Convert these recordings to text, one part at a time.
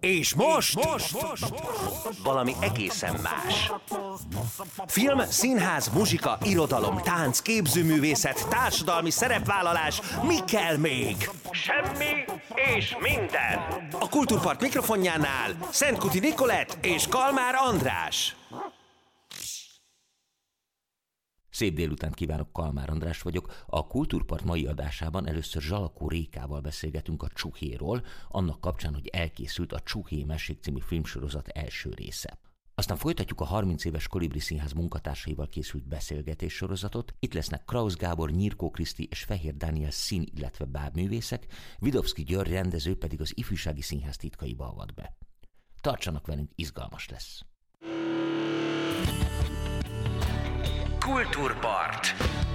És most valami egészen más. Film, színház, muzsika, irodalom, tánc, képzőművészet, társadalmi szerepvállalás, mi kell még? Semmi és minden. A Kultúrpart mikrofonjánál Szentkuti Nikolett és Kalmár András. Szép délutánt kívánok, Kalmár András vagyok. A Kultúrpart mai adásában először Zsalakó Rékával beszélgetünk a Csuhéról, annak kapcsán, hogy elkészült a Csuhé Mesék című filmsorozat első része. Aztán folytatjuk a 30 éves Kolibri Színház munkatársaival készült beszélgetés sorozatot. Itt lesznek Krausz Gábor, Nyírkó Kriszti és Fehér Dániel szín, illetve bábművészek, Vidovszky György rendező pedig az Ifjúsági Színház titkaiba avat be. Tartsanak velünk, izgalmas lesz! Kultúrpart.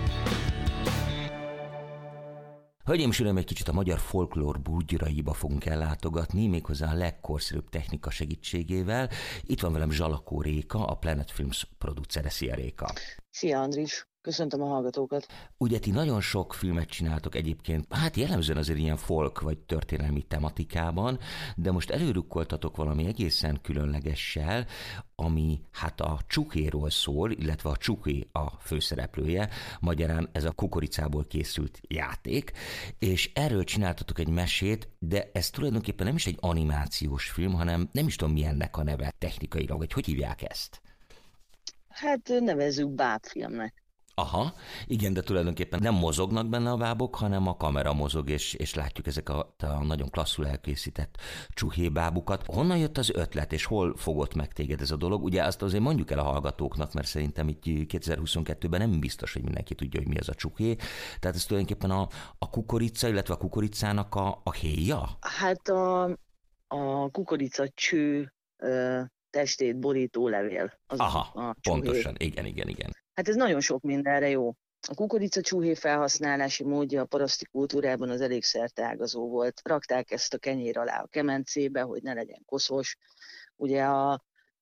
Hölgyeim és uraim, egy kicsit a magyar folklór bugyraiba fogunk ellátogatni, méghozzá a legkorszerűbb technika segítségével. Itt van velem Zsalakó Réka, a Planet Films producere. Szia, Réka! Szia, Andris! Köszöntöm a hallgatókat! Ugye ti nagyon sok filmet csináltok egyébként, hát jellemzően azért ilyen folk vagy történelmi tematikában, de most előrukkoltatok valami egészen különlegessel, ami hát a Csuhéról szól, illetve a Csuhé a főszereplője, magyarán ez a kukoricából készült játék, és erről csináltatok egy mesét, de ez tulajdonképpen nem is egy animációs film, hanem nem is tudom, mi ennek a neve technikailag, vagy hogy hívják ezt? Hát nevezzük bábfilmnek. Aha, igen, de tulajdonképpen nem mozognak benne a bábok, hanem a kamera mozog, és látjuk ezek a nagyon klasszul elkészített csuhébábukat. Honnan jött az ötlet, és hol fogott meg téged ez a dolog? Ugye azt azért mondjuk el a hallgatóknak, mert szerintem itt 2022-ben nem biztos, hogy mindenki tudja, hogy mi az a csuhé. Tehát ez tulajdonképpen a kukorica, illetve a kukoricának a héja? Hát a kukoricacső testét borító levél. Aha, pontosan, igen. Hát ez nagyon sok mindenre jó. A kukoricacsúhé felhasználási módja a paraszti kultúrában az elég szerteágazó volt. Rakták ezt a kenyér alá a kemencébe, hogy ne legyen koszos. Ugye a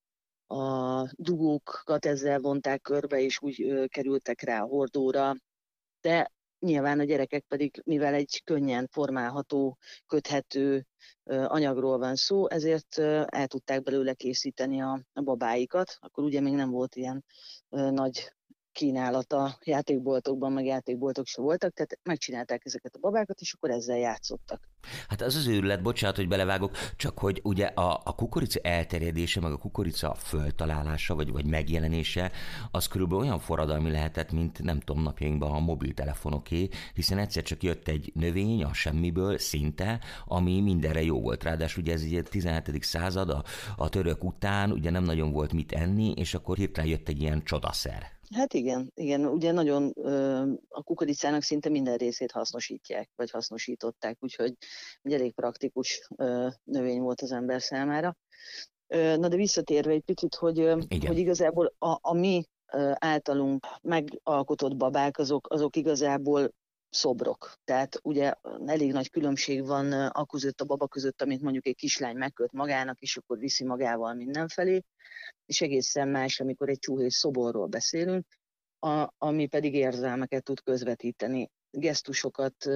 dugókat ezzel vonták körbe, és úgy kerültek rá a hordóra. De nyilván a gyerekek pedig, mivel egy könnyen formálható, köthető anyagról van szó, ezért el tudták belőle készíteni a babáikat. Akkor ugye még nem volt ilyen nagy kínálata játékboltokban, meg játékboltok se voltak, tehát megcsinálták ezeket a babákat, és akkor ezzel játszottak. Hát az őrület, bocsánat, hogy belevágok, csak hogy ugye a kukorica elterjedése, meg a kukorica föltalálása, vagy megjelenése, az körülbelül olyan forradalmi lehetett, mint nem tudom, napjainkban a mobiltelefonoké, hiszen egyszer csak jött egy növény a semmiből szinte, ami mindenre jó volt. Ráadásul ugye ez ugye 17. század, a török után ugye nem nagyon volt mit enni, és akkor hirtelen jött egy ilyen csodaszer. Hát igen, ugye nagyon a kukoricának szinte minden részét hasznosítják, vagy hasznosították, úgyhogy egy elég praktikus növény volt az ember számára. Na de visszatérve egy picit, hogy igazából a mi általunk megalkotott babák, azok igazából szobrok. Tehát ugye elég nagy különbség van a baba között, amit mondjuk egy kislány megköt magának, és akkor viszi magával mindenfelé, és egészen más, amikor egy csuhé szoborról beszélünk, ami pedig érzelmeket tud közvetíteni. Gesztusokat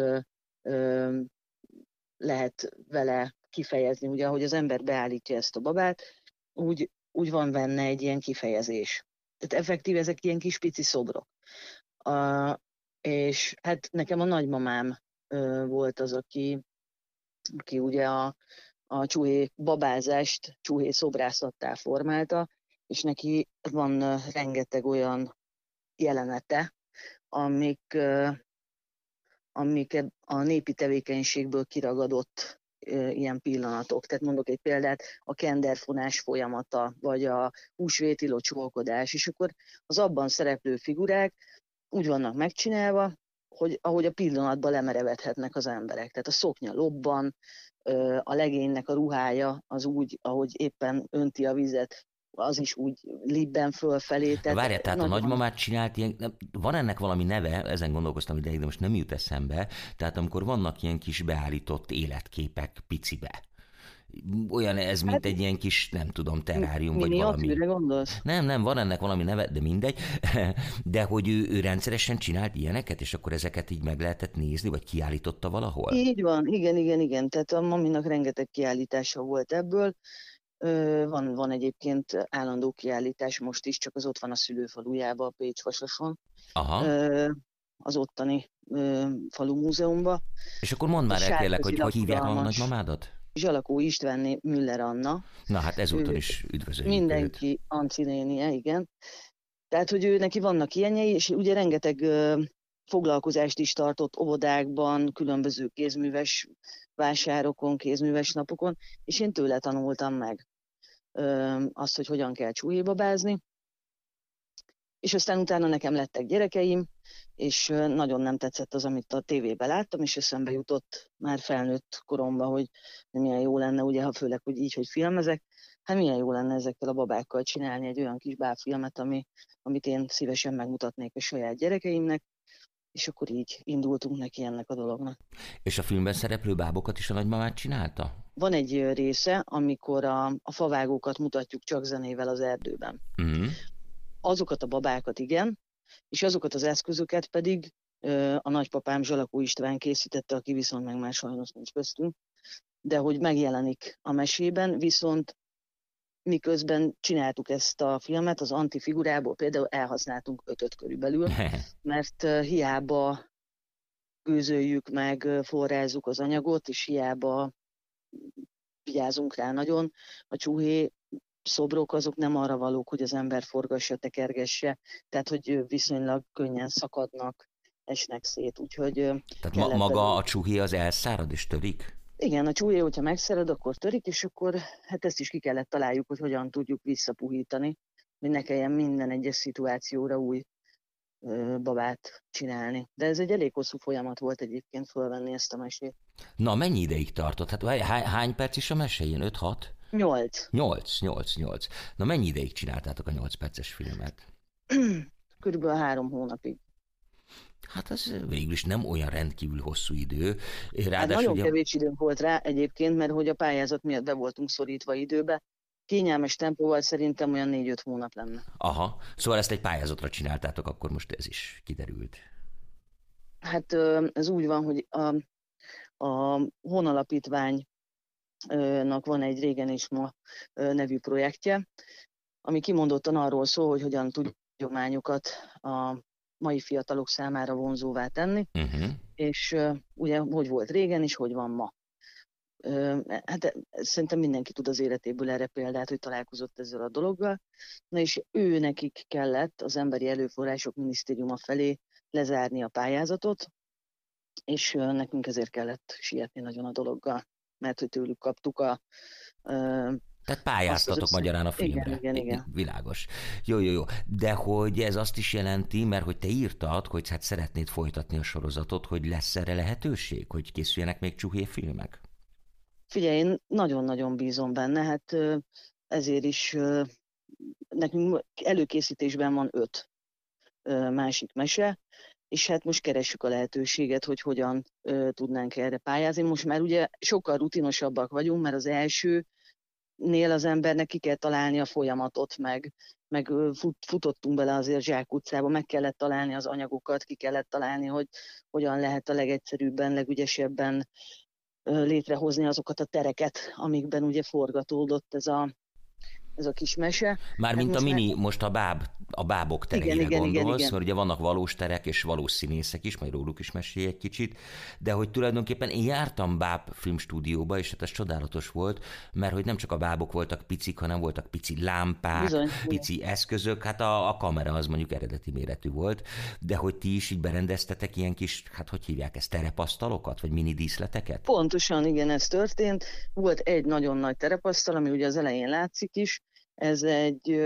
lehet vele kifejezni, ugye ahogy az ember beállítja ezt a babát, úgy van benne egy ilyen kifejezés. Tehát effektív ezek ilyen kis pici szobrok. És hát nekem a nagymamám volt az, aki ugye a csuhé babázást csuhé szobrászattá formálta, és neki van rengeteg olyan jelenete, amik a népi tevékenységből kiragadott ilyen pillanatok. Tehát mondok egy példát, a kenderfonás folyamata, vagy a húsvéti locsolkodás, és akkor az abban szereplő figurák úgy vannak megcsinálva, hogy ahogy a pillanatban lemerevedhetnek az emberek. Tehát a szoknya lobban, a legénynek a ruhája az úgy, ahogy éppen önti a vizet, az is úgy libben fölfelé. Várjál, tehát a nagymamát csinált ilyen, van ennek valami neve, ezen gondolkoztam ideig, de most nem jut eszembe, tehát amikor vannak ilyen kis beállított életképek picibe, Olyan ez, mint Hát egy ilyen kis, nem tudom, terrárium, vagy valami. miniatűrre gondolsz? Nem, van ennek valami neve, de mindegy. De hogy ő rendszeresen csinált ilyeneket, és akkor ezeket így meg lehetett nézni, vagy kiállította valahol? Így van, igen. Tehát a Maminak rengeteg kiállítása volt ebből. Van egyébként állandó kiállítás most is, csak az ott van a szülőfalujában, a Pécs-Vasason, Aha. az ottani falumúzeumban. És akkor mondd már el kérlek, hogy hívják a nagymamádat? Zsalakó Istvánné Müller Anna. Na hát ezúton is üdvözöljük mindenki őt. Anci nénie, igen. Tehát, hogy ő neki vannak ilyenjei, és ugye rengeteg foglalkozást is tartott óvodákban, különböző kézműves vásárokon, kézműves napokon, és én tőle tanultam meg azt, hogy hogyan kell csúhébabázni. És aztán utána nekem lettek gyerekeim, és nagyon nem tetszett az, amit a tévében láttam, és eszembe jutott már felnőtt koromban, hogy milyen jó lenne, ugye, ha főleg, hogy így, hogy filmezek, hát milyen jó lenne ezekkel a babákkal csinálni egy olyan kis bábfilmet, amit én szívesen megmutatnék a saját gyerekeimnek, és akkor így indultunk neki ennek a dolognak. És a filmben szereplő bábokat is a nagymamát csinálta? Van egy része, amikor a favágókat mutatjuk csak zenével az erdőben. Uh-huh. Azokat a babákat igen, és azokat az eszközöket pedig a nagypapám Zsalakó István készítette, aki viszont meg már sajnos nincs köztünk, de hogy megjelenik a mesében, viszont miközben csináltuk ezt a filmet, az antifigurából például elhasználtunk 5 körülbelül, mert hiába gőzöljük meg, forrázzuk az anyagot, és hiába vigyázunk rá nagyon. A csúhé szobrok azok nem arra valók, hogy az ember forgassa, tekergesse, tehát hogy viszonylag könnyen szakadnak, esnek szét, úgyhogy... Tehát maga a csúhé az elszárad és törik? Igen, a csúhé, hogyha megszered, akkor törik, és akkor hát ezt is ki kellett találjuk, hogy hogyan tudjuk visszapuhítani, hogy ne kelljen minden egyes szituációra új babát csinálni. De ez egy elég hosszú folyamat volt egyébként fölvenni ezt a mesét. Na, mennyi ideig tartott? Hát hány perc is a mese? Ilyen 5-6? 8. Na, mennyi ideig csináltátok a 8 perces filmet? Körülbelül 3 hónapig. Hát ez végül is nem olyan rendkívül hosszú idő. Hát nagyon kevés időnk volt rá egyébként, mert hogy a pályázat miatt be voltunk szorítva időbe. Kényelmes tempóval szerintem olyan 4-5 hónap lenne. Aha, szóval ezt egy pályázatra csináltátok, akkor most ez is kiderült. Hát ez úgy van, hogy a Honalapítványnak van egy Régen és Ma nevű projektje, ami kimondottan arról szól, hogy hogyan tud tudományokat a mai fiatalok számára vonzóvá tenni, és ugye hogy volt régen, és hogy van ma. Hát szerintem mindenki tud az életéből erre példát, hogy találkozott ezzel a dologgal. Na és ő nekik kellett az Emberi Erőforrások Minisztériuma felé lezárni a pályázatot, és nekünk ezért kellett sietni nagyon a dologgal, mert hogy tőlük kaptuk tehát pályáztatok magyarán a filmre. Igen. Világos. Jó. De hogy ez azt is jelenti, mert hogy te írtad, hogy hát szeretnéd folytatni a sorozatot, hogy lesz erre lehetőség, hogy készüljenek még csúhé filmek? Figyelj, én nagyon-nagyon bízom benne, hát ezért is nekünk előkészítésben van 5 másik mese, és hát most keressük a lehetőséget, hogy hogyan tudnánk erre pályázni. Most már ugye sokkal rutinosabbak vagyunk, mert az elsőnél az embernek ki kell találni a folyamatot, meg futottunk bele azért zsákutcába, meg kellett találni az anyagokat, ki kellett találni, hogy hogyan lehet a legegyszerűbben, legügyesebben létrehozni azokat a tereket, amikben ugye forgatódott ez a kis mese. Mármint a mini, most a bábok tereire gondolsz, igen. mert ugye vannak valós terek és valós színészek is, majd róluk is mesélj egy kicsit, de hogy tulajdonképpen én jártam báb filmstúdióba, és hát ez csodálatos volt, mert hogy nem csak a bábok voltak picik, hanem voltak pici lámpák, Bizony. pici eszközök, hát a kamera az mondjuk eredeti méretű volt, de hogy ti is így berendeztetek ilyen kis, hát hogy hívják ezt, terepasztalokat, vagy mini díszleteket? Pontosan, igen, ez történt. Volt egy nagyon nagy terepasztal, ami ugye az elején látszik is. Ez egy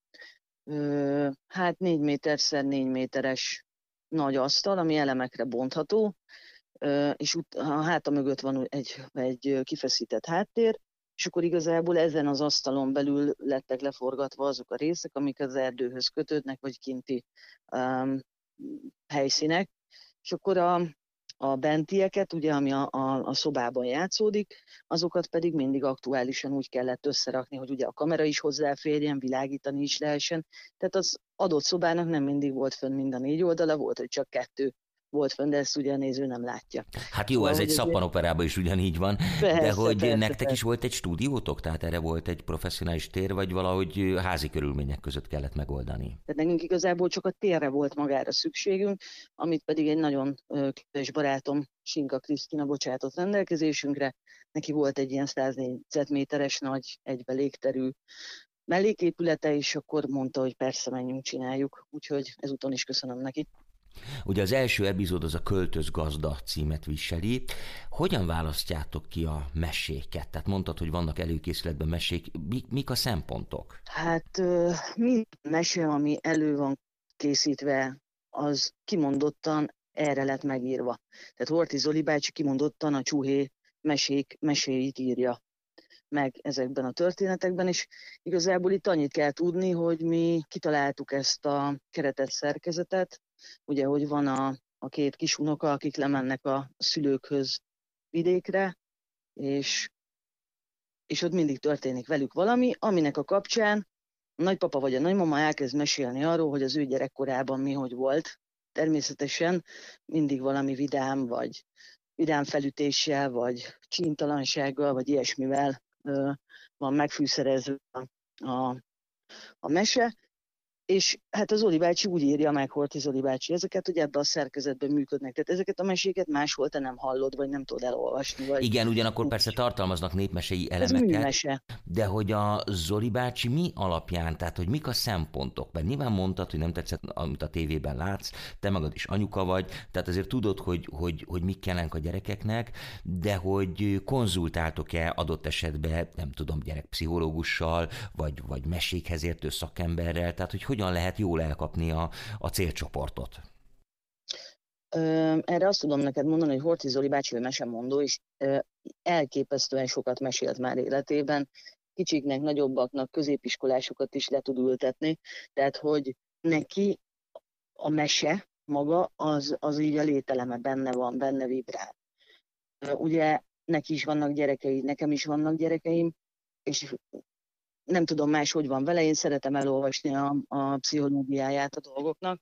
4 méter x 4 méteres nagy asztal, ami elemekre bontható, és a háta mögött van egy kifeszített háttér, és akkor igazából ezen az asztalon belül lettek leforgatva azok a részek, amik az erdőhöz kötődnek, vagy kinti helyszínek. És akkor A bentieket, ugye, ami a szobában játszódik, azokat pedig mindig aktuálisan úgy kellett összerakni, hogy ugye a kamera is hozzáférjen, világítani is lehessen. Tehát az adott szobának nem mindig volt fönn mind a 4 oldala, volt, hogy csak 2 volt fönn, de ezt ugye a néző nem látja. Hát jó, ez egy szappanoperában is ugyanígy van, persze, de hogy persze, nektek persze. is volt egy stúdiótok? Tehát erre volt egy professzionális tér, vagy valahogy házi körülmények között kellett megoldani? Tehát nekünk igazából csak a térre volt magára szükségünk, amit pedig egy nagyon kedves barátom, Sinka Krisztina bocsátott rendelkezésünkre. Neki volt egy ilyen 100 négyzetméteres nagy, egybe légterű melléképülete, és akkor mondta, hogy persze, menjünk, csináljuk. Úgyhogy ezúton is köszönöm neki. Ugye az első epizód az a Költöz gazda címet viseli. Hogyan választjátok ki a meséket? Tehát mondtad, hogy vannak előkészületben mesék. Mik a szempontok? Hát minden mese, ami elő van készítve, az kimondottan erre lett megírva. Tehát Horthy Zoli bácsi kimondottan a Csuhé meséit írja meg ezekben a történetekben, és igazából itt annyit kell tudni, hogy mi kitaláltuk ezt a keretet, szerkezetet, ugye, hogy van a 2 kisunoka, akik lemennek a szülőkhöz vidékre, és ott mindig történik velük valami, aminek a kapcsán a nagypapa vagy a nagymama elkezd mesélni arról, hogy az ő gyerekkorában mi hogy volt. Természetesen mindig valami vidám, vagy vidám felütéssel, vagy csíntalansággal, vagy ilyesmivel van megfűszerezve a mese. És hát az Zoli bácsi úgy írja meg, Horthy Zoli bácsi ezeket, hogy ebben a szerkezetben működnek. Tehát ezeket a meséket máshol te nem hallod, vagy nem tudod elolvasni. Vagy... Igen, ugyanakkor persze tartalmaznak népmesei elemeket. Ez műmese. De hogy a Zoli bácsi mi alapján, tehát hogy mik a szempontok? Mert nyilván mondtad, hogy nem tetszett, amit a tévében látsz, te magad is anyuka vagy, tehát azért tudod, hogy mik kellenek a gyerekeknek, de hogy konzultáltok-e adott esetben, nem tudom, gyerekpszichológussal, vagy mesékhez értő szakemberrel, tehát hogy hogyan lehet jól elkapni a célcsoportot? Erre azt tudom neked mondani, hogy Horthy Zoli bácsi ő mesemondó, és elképesztően sokat mesélt már életében. Kicsiknek, nagyobbaknak, középiskolásokat is le tud ültetni. Tehát, hogy neki a mese maga, az így a lételeme benne van, benne vibrál. Ugye neki is vannak gyerekei, nekem is vannak gyerekeim, és nem tudom más, hogy van vele, én szeretem elolvasni a pszichológiáját a dolgoknak.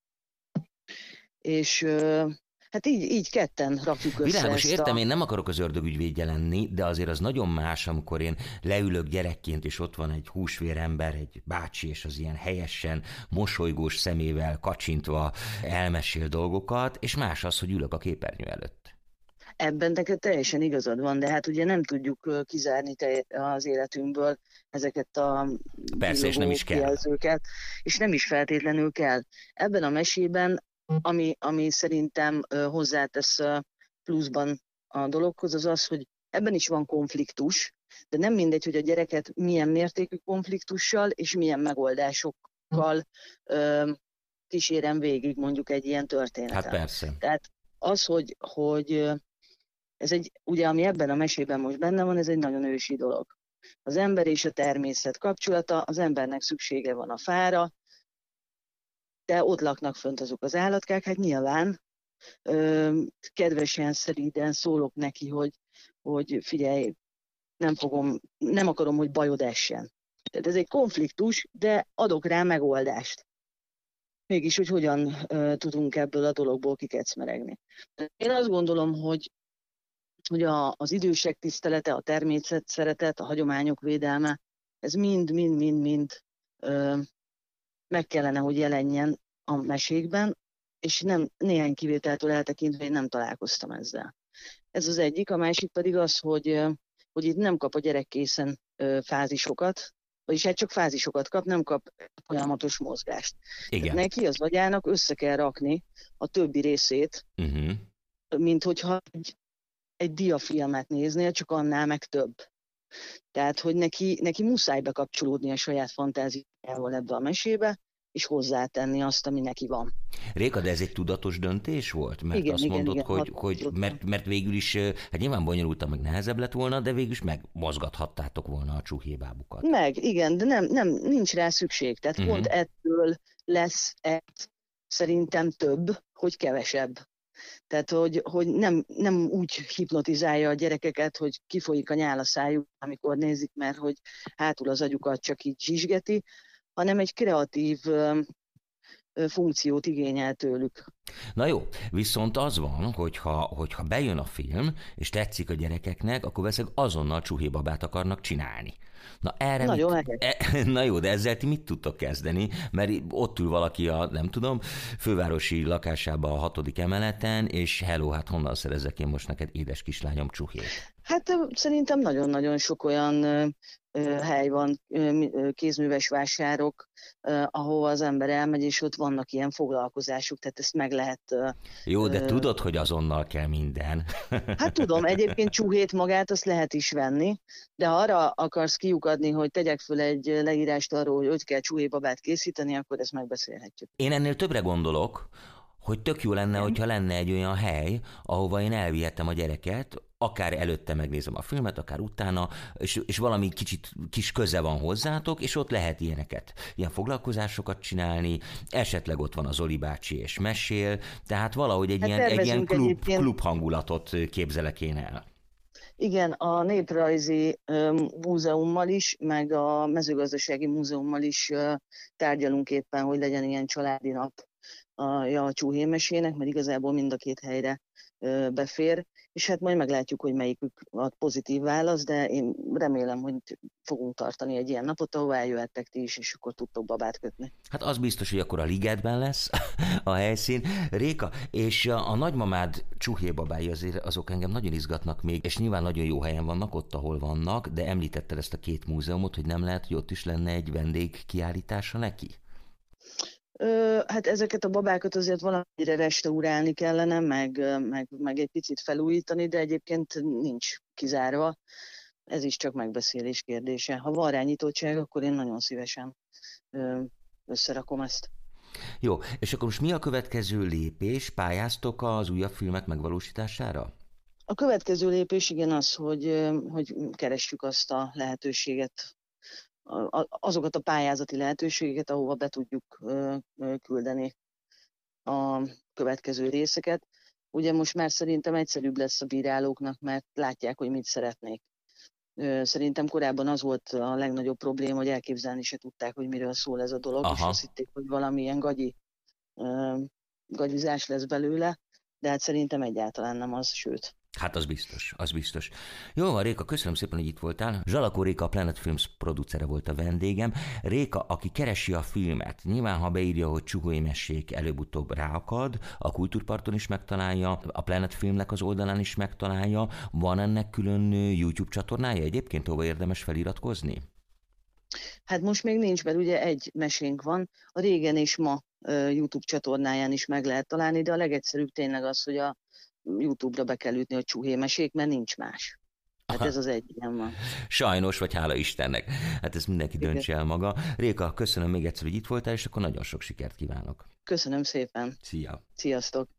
És hát így ketten rakjuk össze. Világos, értem, én nem akarok az ördögügyvédje lenni, de azért az nagyon más, amikor én leülök gyerekként, és ott van egy húsvér ember, egy bácsi, és az ilyen helyesen, mosolygós szemével kacsintva elmesél dolgokat, és más az, hogy ülök a képernyő előtt. Ebben neked teljesen igazad van, de hát ugye nem tudjuk kizárni az életünkből ezeket a persze, és nem is kell. jelzőket, és nem is feltétlenül kell. Ebben a mesében, ami szerintem hozzátesz pluszban a dologhoz, az az, hogy ebben is van konfliktus, de nem mindegy, hogy a gyereket milyen mértékű konfliktussal és milyen megoldásokkal kísérem végig mondjuk egy ilyen történetet. Hát persze. Tehát az, hogy ez ugye, ami ebben a mesében most benne van, ez egy nagyon ősi dolog. Az ember és a természet kapcsolata, az embernek szüksége van a fára, de ott laknak fönt azok az állatkák, hát nyilván kedvesen, szeríden szólok neki, hogy figyelj, nem akarom, hogy bajod essen. Tehát ez egy konfliktus, de adok rá megoldást. Mégis, hogy hogyan tudunk ebből a dologból kikecmeregni. Én azt gondolom, hogy az idősek tisztelete, a természet szeretet, a hagyományok védelme, ez mind meg kellene, hogy jelenjen a mesékben, és nem néhány kivételtől eltekintve én nem találkoztam ezzel. Ez az egyik, a másik pedig az, hogy itt nem kap a gyerek készen fázisokat, vagyis hát csak fázisokat kap, nem kap folyamatos mozgást. Igen. Neki az agyának össze kell rakni a többi részét, mint hogyha egy diafilmet néznél, csak annál meg több. Tehát, hogy neki muszáj bekapcsolódni a saját fantáziájával ebbe a mesébe, és hozzátenni azt, ami neki van. Réka, de ez egy tudatos döntés volt? Mert igen, azt mondod, igen, hogy mert végül is, hát nyilván bonyolultan, meg nehezebb lett volna, de végül is megmozgathattátok volna a csuhébábukat. Igen, de nincs rá szükség. Tehát pont ettől lesz szerintem több, hogy kevesebb. Tehát, hogy nem úgy hipnotizálja a gyerekeket, hogy kifolyik a nyál a szájuk, amikor nézik, mert hogy hátul az agyukat csak így zsizsgeti, hanem egy kreatív funkciót igényel tőlük. Na jó, viszont az van, hogyha bejön a film, és tetszik a gyerekeknek, akkor valószínűleg azonnal csuhébabát akarnak csinálni. Na erre na jó, de ezzel ti mit tudtok kezdeni? Mert ott ül valaki nem tudom, fővárosi lakásában a 6. emeleten, és hello, hát honnan szerezek én most neked, édes kislányom, csuhét? Hát szerintem nagyon-nagyon sok olyan hely van, kézműves vásárok, ahova az ember elmegy, és ott vannak ilyen foglalkozások, tehát ezt meg lehet... Jó, de tudod, hogy azonnal kell minden. Hát tudom, egyébként csuhét magát azt lehet is venni, de ha arra akarsz kiukadni, hogy tegyek föl egy leírást arról, hogy kell csuhébabát készíteni, akkor ezt megbeszélhetjük. Én ennél többre gondolok, hogy tök jó lenne, hogyha lenne egy olyan hely, ahova én elvihetem a gyereket, akár előtte megnézem a filmet, akár utána, és valami kis köze van hozzátok, és ott lehet ilyen foglalkozásokat csinálni, esetleg ott van az Zoli bácsi és mesél, tehát valahogy egy ilyen klub hangulatot képzelek én el. Igen, a Néprajzi Múzeummal is, meg a Mezőgazdasági Múzeummal is tárgyalunk éppen, hogy legyen ilyen családi nap a csuhémesének, mert igazából mind a két helyre befér, és hát majd meglátjuk, hogy melyikük a pozitív válasz, de én remélem, hogy fogunk tartani egy ilyen napot, ahová eljöhettek ti is, és akkor tudtok babát kötni. Hát az biztos, hogy akkor a Ligetben lesz a helyszín. Réka, és a nagymamád csuhébabái azok engem nagyon izgatnak még, és nyilván nagyon jó helyen vannak, ott, ahol vannak, de említetted ezt a 2 múzeumot, hogy nem lehet, hogy ott is lenne egy vendégkiállítása neki? Hát ezeket a babákat azért valamire restaurálni kellene, meg egy picit felújítani, de egyébként nincs kizárva. Ez is csak megbeszélés kérdése. Ha van rá nyitottság, akkor én nagyon szívesen összerakom ezt. Jó, és akkor most mi a következő lépés? Pályáztok az újabb filmek megvalósítására? A következő lépés igen az, hogy keressük azt a lehetőséget, azokat a pályázati lehetőségeket, ahova be tudjuk küldeni a következő részeket. Ugye most már szerintem egyszerűbb lesz a bírálóknak, mert látják, hogy mit szeretnék. Szerintem korábban az volt a legnagyobb probléma, hogy elképzelni se tudták, hogy miről szól ez a dolog, és azt hitték, hogy valamilyen gagyizás lesz belőle, de hát szerintem egyáltalán nem az, sőt. Hát az biztos. Jó van, Réka, köszönöm szépen, hogy itt voltál. Zsalakó Réka, a Planet Films producere volt a vendégem. Réka, aki keresi a filmet, nyilván ha beírja, hogy Csuhói-mesék, előbb-utóbb ráakad, a Kultúrparton is megtalálja, a Planet Filmnek az oldalán is megtalálja. Van ennek külön YouTube csatornája egyébként, ahova érdemes feliratkozni? Hát most még nincs, mert ugye egy mesénk van. A Régen és Ma YouTube csatornáján is meg lehet találni, de a legegyszerűbb tényleg az, hogy a YouTube-ra be kell ütni, hogy Csuhémesék, mert nincs más. Hát ez az egy ilyen van. Sajnos, vagy hála Istennek. Hát ezt mindenki döntse el maga. Réka, köszönöm még egyszer, hogy itt voltál, és akkor nagyon sok sikert kívánok. Köszönöm szépen. Szia. Sziasztok.